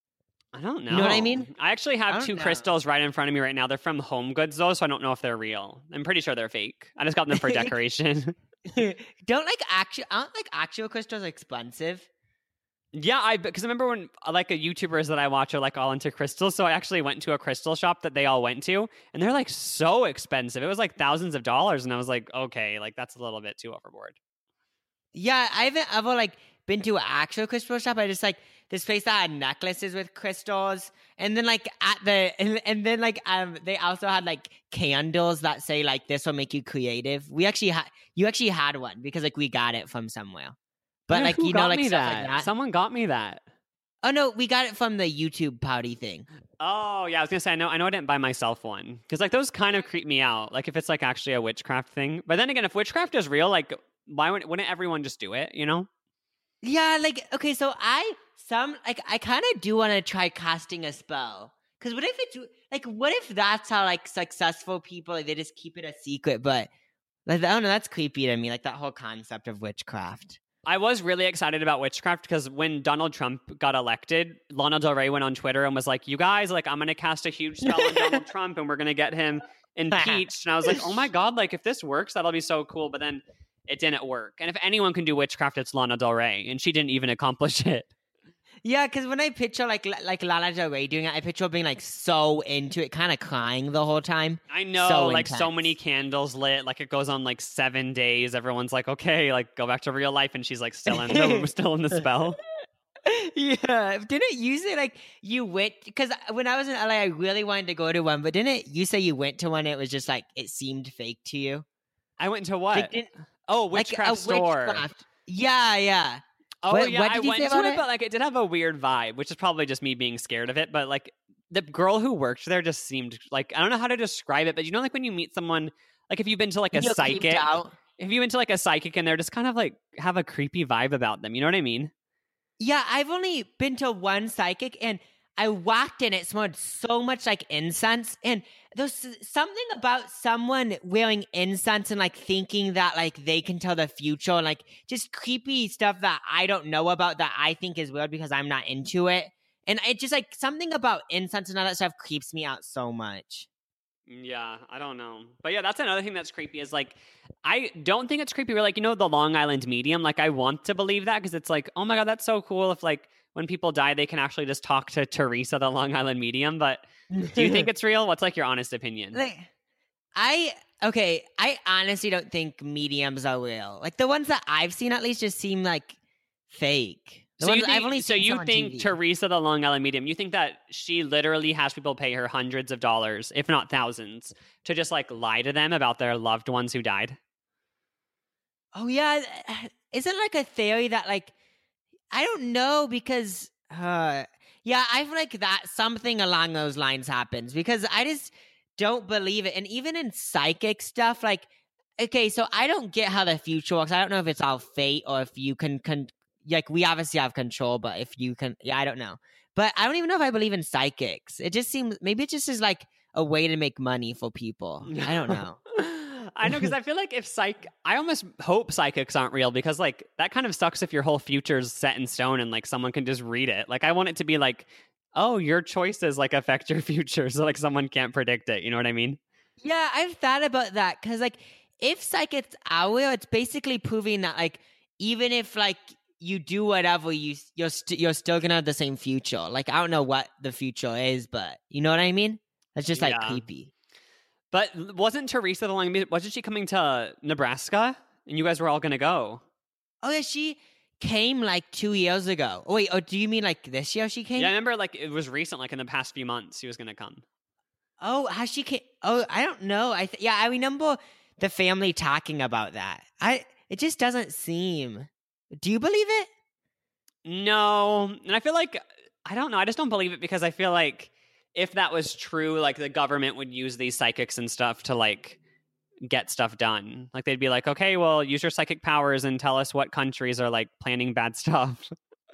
I don't know. You know what I mean? I actually I have don't two know. crystals right in front of me right now. They're from Home Goods though, so I don't know if they're real. I'm pretty sure they're fake. I just got them for decoration. Don't like actual, aren't like actual crystals expensive? Yeah, I because I remember when like a YouTubers that I watch are like all into crystals, so I actually went to a crystal shop that they all went to, and they're like so expensive. It was like thousands of dollars, and I was like, okay, like that's a little bit too overboard. Yeah, I haven't ever like been to an actual crystal shop. I just like this place that had necklaces with crystals, and then like at the and, and then like um they also had like candles that say like this will make you creative. We actually had you actually had one because like we got it from somewhere. But Yeah, like who you know got like me stuff that? like that. Someone got me that. Oh no, we got it from the YouTube party thing. Oh yeah, I was gonna say I know I know I didn't buy myself one because like those kind of creep me out. Like if it's like actually a witchcraft thing. But then again, if witchcraft is real, like why wouldn't, wouldn't everyone just do it? You know? Yeah, like okay, so I some like I kind of do want to try casting a spell. Cause what if it's like what if that's how like successful people like, they just keep it a secret? But like, I don't know, that's creepy to me. Like that whole concept of witchcraft. I was really excited about witchcraft because when Donald Trump got elected, Lana Del Rey went on Twitter and was like, "You guys, like, I'm gonna cast a huge spell on Donald Trump and we're gonna get him impeached." And I was like, "Oh my god, like if this works, that'll be so cool." But then it didn't work. And if anyone can do witchcraft, it's Lana Del Rey, and she didn't even accomplish it. Yeah, because when I picture like like Lana Del Rey doing it, I picture her being like so into it, kind of crying the whole time. I know, So like so intense. many candles lit, like it goes on like seven days. Everyone's like, "Okay, like go back to real life," and she's like still in the still in the spell. Yeah, didn't you say like you went? Because when I was in L A, I really wanted to go to one, but didn't you say you went to one? It was just like it seemed fake to you. I went to what? Like, didn't- oh, like, witchcraft a store. witchcraft. Yeah, yeah. Oh What- yeah, what I did you went say to about it, it? but like it did have a weird vibe, which is probably just me being scared of it. But like the girl who worked there just seemed like I don't know how to describe it, but you know, like when you meet someone, like if you've been to like a You're creeped psychic, out. if you've been to like a psychic and they're just kind of like have a creepy vibe about them, you know what I mean? Yeah, I've only been to one psychic, and I walked in. It smelled so much like incense, and there's something about someone wearing incense and like thinking that like they can tell the future, and like just creepy stuff that I don't know about that I think is weird because I'm not into it. And it just like something about incense and all that stuff creeps me out so much. Yeah, I don't know. But yeah, that's another thing that's creepy is like, I don't think it's creepy. We're like, you know, the Long Island medium. Like, I want to believe that because it's like, oh my God, that's so cool. If like when people die, they can actually just talk to Teresa, the Long Island medium. But do you think it's real? What's like your honest opinion? Like, I okay, I honestly don't think mediums are real. Like the ones that I've seen, at least, just seem like fake. The So ones you think, I've only so seen you some on think T V. Teresa, the Long Island medium, you think that she literally has people pay her hundreds of dollars, if not thousands, to just like lie to them about their loved ones who died? Oh yeah, isn't like a theory that like I don't know because uh yeah, I feel like that something along those lines happens because I just don't believe it. And even in psychic stuff, like okay, so I don't get how the future works. I don't know if it's all fate or if you can can like we obviously have control, but if you can yeah, I don't know. But I don't even know if I believe in psychics. It just seems maybe it just is like a way to make money for people. I don't know. I know, because I feel like if psych, I almost hope psychics aren't real because like that kind of sucks if your whole future's set in stone and like someone can just read it. Like I want it to be like, oh, your choices like affect your future, so like someone can't predict it. You know what I mean? Yeah, I've thought about that because, like, if psychics are real, it's basically proving that, like, even if like you do whatever, you you're st- you're still gonna have the same future. Like, I don't know what the future is, but you know what I mean? That's just like Yeah. creepy. But wasn't Teresa the one? Wasn't she coming to Nebraska? And you guys were all gonna go. Oh yeah, she came like two years ago. Oh wait, oh do you mean like this year she came? Yeah, I remember like it was recent, like in the past few months, she was gonna come. Oh, how she came? Oh, I don't know. I th- yeah, I remember the family talking about that. I it just doesn't seem. Do you believe it? No, and I feel like I don't know. I just don't believe it because I feel like if that was true, like the government would use these psychics and stuff to like get stuff done. Like they'd be like, okay, well, use your psychic powers and tell us what countries are like planning bad stuff.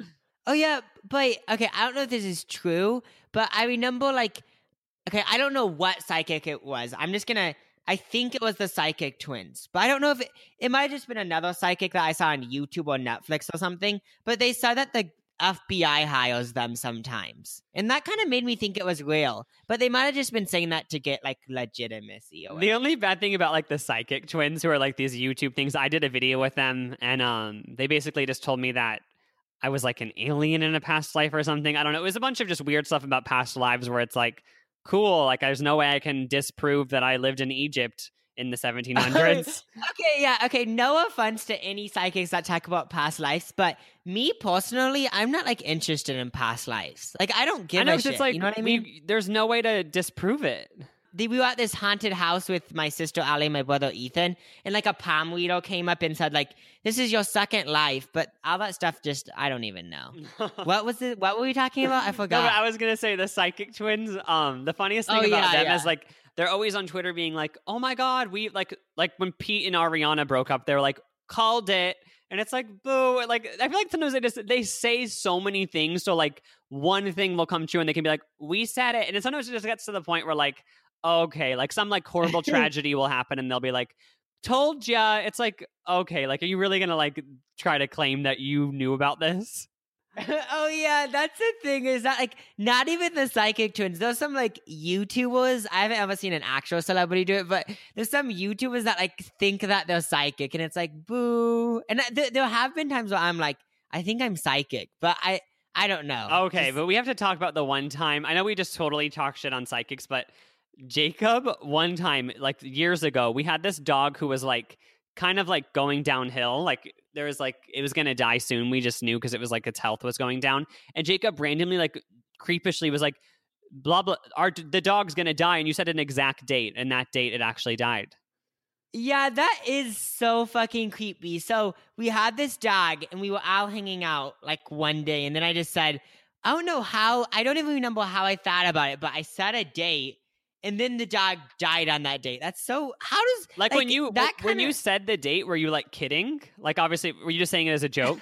Oh yeah, but okay, I don't know if this is true, but I remember like, okay, I don't know what psychic it was. I'm just gonna. I think it was the Psychic Twins, but I don't know if it, it might have just been another psychic that I saw on YouTube or Netflix or something. But they said that the F B I hires them sometimes, and that kind of made me think it was real. But they might have just been saying that to get like legitimacy. Or The only bad thing about like the Psychic Twins, who are like these YouTube things, I did a video with them, and um, they basically just told me that I was like an alien in a past life or something. I don't know. It was a bunch of just weird stuff about past lives where it's like, cool, like there's no way I can disprove that I lived in Egypt in the seventeen hundreds. Okay, yeah, okay. No offense to any psychics that talk about past lives, but me personally, I'm not like interested in past lives. Like, I don't give I know, a 'cause shit. it's like, you know what I mean? we, there's no way to disprove it. They, we were at this haunted house with my sister Ali and my brother Ethan, and like a palm reader came up and said, like, this is your second life, but all that stuff just, I don't even know. What was it? What were we talking about? I No, forgot. but I was gonna say the Psychic Twins. Um, the funniest thing Oh, about yeah, them yeah. is like they're always on Twitter being like, "Oh my god, we like like when Pete and Ariana broke up, they were like called it," and it's like, boo. Like I feel like sometimes they just they say so many things, so like one thing will come true, and they can be like, "We said it," and then sometimes it just gets to the point where like, okay, like some like horrible tragedy will happen, and they'll be like, "Told ya." It's like, okay, like are you really gonna like try to claim that you knew about this? Oh yeah, that's the thing is that like not even the Psychic Twins. There's some like YouTubers. I haven't ever seen an actual celebrity do it, but there's some YouTubers that like think that they're psychic, and it's like boo. And th- there have been times where I'm like, I think I'm psychic, but I I don't know. Okay, Just- but we have to talk about the one time. I know we just totally talk shit on psychics, but Jacob, one time, like years ago, we had this dog who was like kind of like going downhill. Like there was like, it was going to die soon. We just knew because it was like its health was going down. And Jacob randomly, like creepishly was like, blah, blah, our, the dog's going to die. And you said an exact date. And that date, it actually died. Yeah, that is so fucking creepy. So we had this dog and we were all hanging out like one day, and then I just said, I don't know how, I don't even remember how I thought about it, but I set a date and then the dog died on that date. That's so, how does, Like, when you, that when kinda- you said the date, were you like kidding? Like, obviously, were you just saying it as a joke?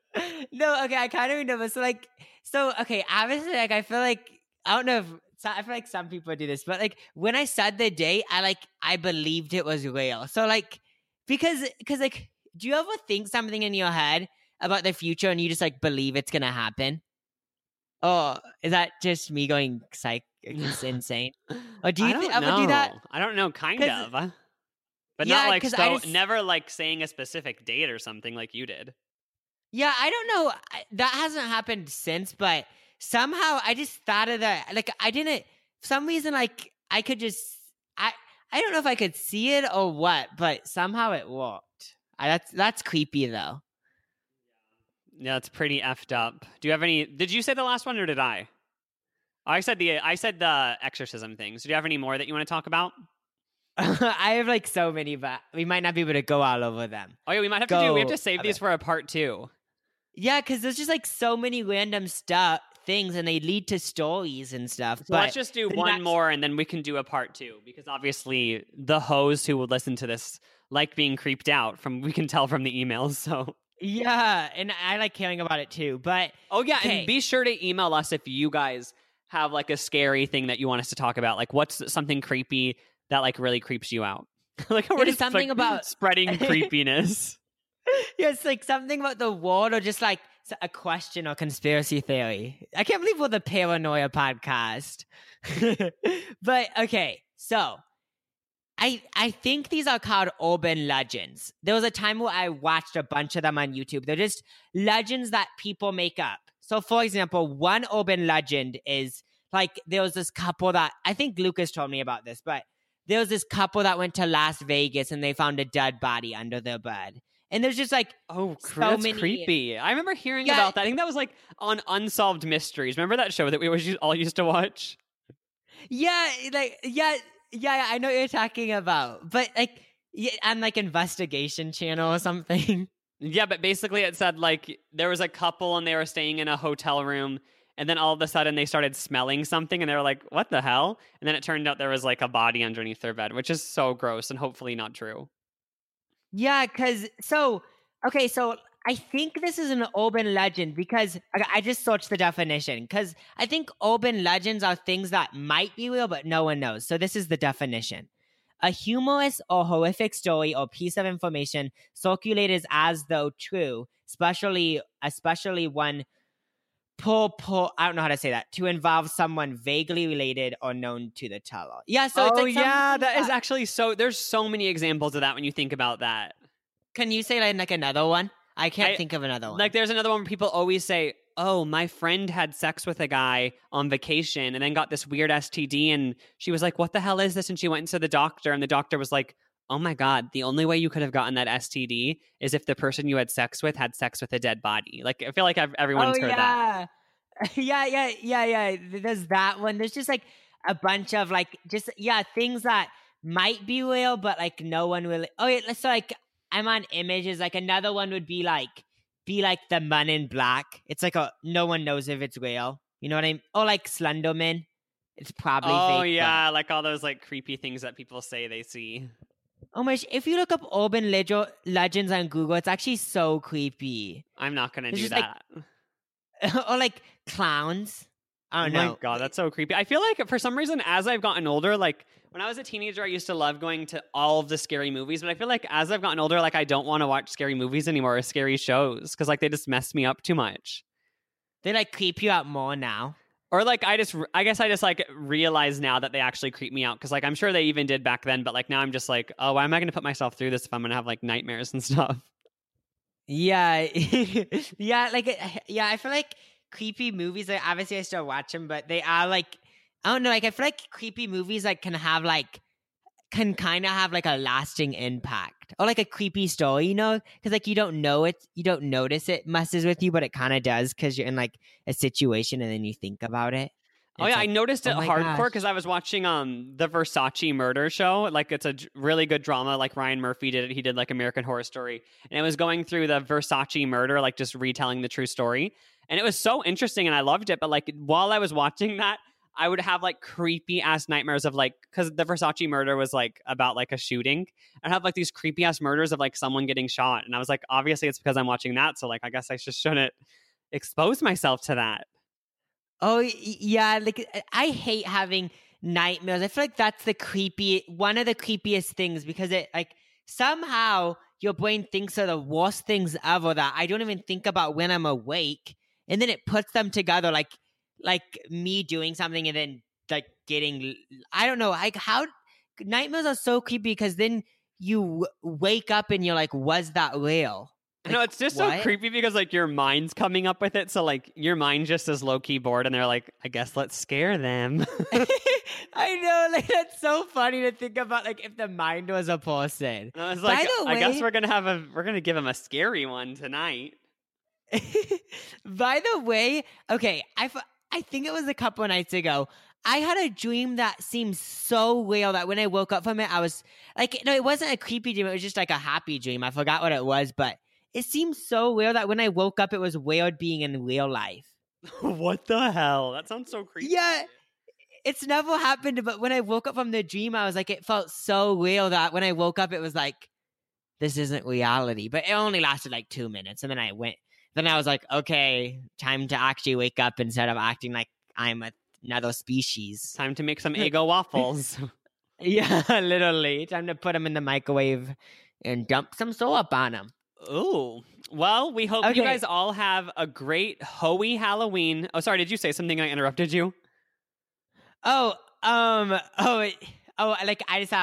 No, okay, I kind of remember. So like, so okay, obviously, like I feel like I don't know if so I feel like some people do this, but like when I said the date, I like I believed it was real. So like, because because like, do you ever think something in your head about the future and you just like believe it's gonna happen? Or is that just me going psych insane? Or do I you don't th- ever know. do that? I don't know, kind 'Cause- of. But Yeah, not like 'cause so, I just- never like saying a specific date or something like you did. Yeah, I don't know. I, that hasn't happened since, but somehow I just thought of that. Like I didn't. For some reason, like I could just. I I don't know if I could see it or what, but somehow it worked. I, that's that's creepy though. Yeah, it's pretty effed up. Do you have any? Did you say the last one or did I? I said the I said the exorcism things. Do you have any more that you want to talk about? I have like so many, but we might not be able to go all over them. Oh yeah, we might have to do. We have Go- to save okay. these for a part two. Yeah, because there's just like so many random stuff things, and they lead to stories and stuff. So but let's just do the one next- more, and then we can do a part two because obviously the hoes who would listen to this like being creeped out from. We can tell from the emails. So Yeah, and I like caring about it too. But oh yeah, Okay. and be sure to email us if you guys have like a scary thing that you want us to talk about. Like what's something creepy that like really creeps you out? Like we're There's just something like, about- spreading creepiness. yeah, it's like something about the world, or just like s- a question or conspiracy theory. I can't believe we're the Paranoia podcast. But okay, so I, I think these are called urban legends. There was a time where I watched a bunch of them on YouTube. They're just legends that people make up. So, for example, one urban legend is like there was this couple that I think Lucas told me about this, but there was this couple that went to Las Vegas and they found a dead body under their bed. And there's just like, Oh, cr- so that's many- creepy. I remember hearing Yeah. about that. I think that was like on Unsolved Mysteries. Remember that show that we always used- all used to watch? yeah, like, yeah, yeah, I know what you're talking about. But like, yeah, on like Investigation Channel or something. Yeah, but basically it said like there was a couple and they were staying in a hotel room, and then all of a sudden they started smelling something and they were like, what the hell? And then it turned out there was like a body underneath their bed, which is so gross and hopefully not true. Yeah, because so okay, so I think this is an urban legend because okay, I just searched the definition because I think urban legends are things that might be real but no one knows. So this is the definition: a humorous or horrific story or piece of information circulated as though true, especially especially one pull pull. I don't know how to say that to involve someone vaguely related or known to the teller. Yeah, so it's oh like yeah, something that is actually so. There's so many examples of that when you think about that. Can you say like, like another one? I can't I- think of another one. Like there's another one where people always say, oh, my friend had sex with a guy on vacation and then got this weird S T D, and she was like, what the hell is this? And she went into the doctor, and the doctor was like, oh my God, the only way you could have gotten that S T D is if the person you had sex with had sex with a dead body. Like I feel like I've, everyone's oh, heard that. yeah. yeah, yeah, yeah, yeah. There's that one. There's just like a bunch of like just yeah things that might be real, but like no one really. Oh yeah, so like I'm on images. Like another one would be like be like the Man in Black. It's like a no one knows if it's real. You know what I mean? Or like Slenderman. It's probably Oh fake, yeah, like all those like creepy things that people say they see. but- oh my! sh- If you look up urban leg- legends on Google, it's actually so creepy. I'm not gonna It's do just, like, that. or like clowns. I Oh don't my know. God, that's so creepy. I feel like for some reason, as I've gotten older, like when I was a teenager, I used to love going to all of the scary movies. But I feel like as I've gotten older, like I don't want to watch scary movies anymore or scary shows because like they just mess me up too much. They like creep you out more now. Or like I just, I guess I just like realize now that they actually creep me out because like I'm sure they even did back then. But like now I'm just like, oh, why am I going to put myself through this if I'm going to have like nightmares and stuff? Yeah, yeah, like uh, yeah. I feel like creepy movies. Like obviously, I still watch them, but they are like I don't know. Like I feel like creepy movies like can have like can kind of have like a lasting impact, or like a creepy story, you know? Because like you don't know it, you don't notice it messes with you, but it kind of does because you're in like a situation and then you think about it. Oh It's yeah, I like, noticed it oh my hardcore gosh. because I was watching um the Versace murder show. Like it's a j- really good drama. Like Ryan Murphy did it. He did like American Horror Story, and it was going through the Versace murder, like just retelling the true story. And it was so interesting, and I loved it. But like while I was watching that, I would have like creepy ass nightmares of like because the Versace murder was like about like a shooting. I'd have like these creepy ass murders of like someone getting shot, and I was like, obviously it's because I'm watching that. So like I guess I just shouldn't expose myself to that. Oh y- yeah, like I- I hate having nightmares. I feel like that's the creepy one of the creepiest things because it like somehow your brain thinks are the worst things ever that I don't even think about when I'm awake, and then it puts them together like like me doing something and then like getting I don't know like how nightmares are so creepy because then you w- wake up and you're like, was that real? No, it's just so what? creepy because like your mind's coming up with it. So like your mind just is low key bored, and they're like, I guess let's scare them. I know, like that's so funny to think about. Like if the mind was a person. And I was By like, the I guess way- we're gonna have a we're gonna give him a scary one tonight. By the way, okay, I f- I think it was a couple nights ago. I had a dream that seemed so real that when I woke up from it, I was like, no, it wasn't a creepy dream. It was just like a happy dream. I forgot what it was, but it seemed so real that when I woke up, it was weird being in real life. What the hell? That sounds so creepy. Yeah. It's never happened, but when I woke up from the dream, I was like, it felt so real that when I woke up, it was like, this isn't reality. But it only lasted like two minutes. And then I went, then I was like, okay, time to actually wake up instead of acting like I'm a, another species. Time to make some Eggo waffles. Yeah, literally. Time to put them in the microwave and dump some syrup on them. Ooh. Well, we hope you Okay. guys all have a great Hoey Halloween. Oh, sorry, did you say something? I interrupted you. Oh, um, oh, it- oh, like I just have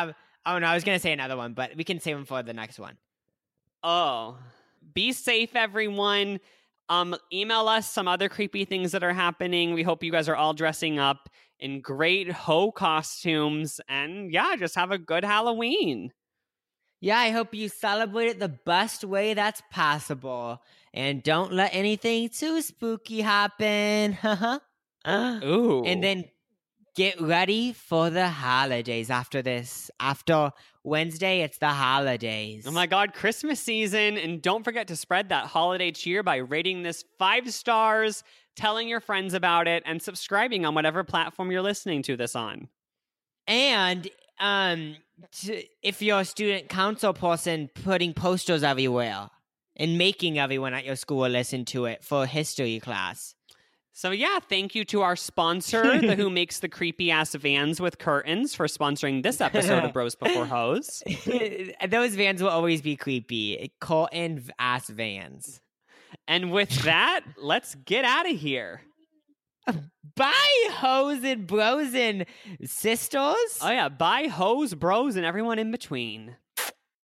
Oh, no, I was going to say another one, but we can save them for the next one. Oh, be safe, everyone. Um, email us some other creepy things that are happening. We hope you guys are all dressing up in great hoe costumes. And yeah, just have a good Halloween. Yeah, I hope you celebrate it the best way that's possible. And don't let anything too spooky happen. Ooh. And then get ready for the holidays after this. After Wednesday, it's the holidays. Oh my God, Christmas season. And don't forget to spread that holiday cheer by rating this five stars, telling your friends about it, and subscribing on whatever platform you're listening to this on. And um, t- if you're a student council person, putting posters everywhere and making everyone at your school listen to it for history class. So yeah, thank you to our sponsor, the Who Makes the Creepy Ass Vans with Curtains, for sponsoring this episode of Bros Before Hoes. Those vans will always be creepy. Curtain ass vans. And with that, let's get out of here. Bye, hoes and bros and sisters. Oh yeah, bye hoes, bros, and everyone in between.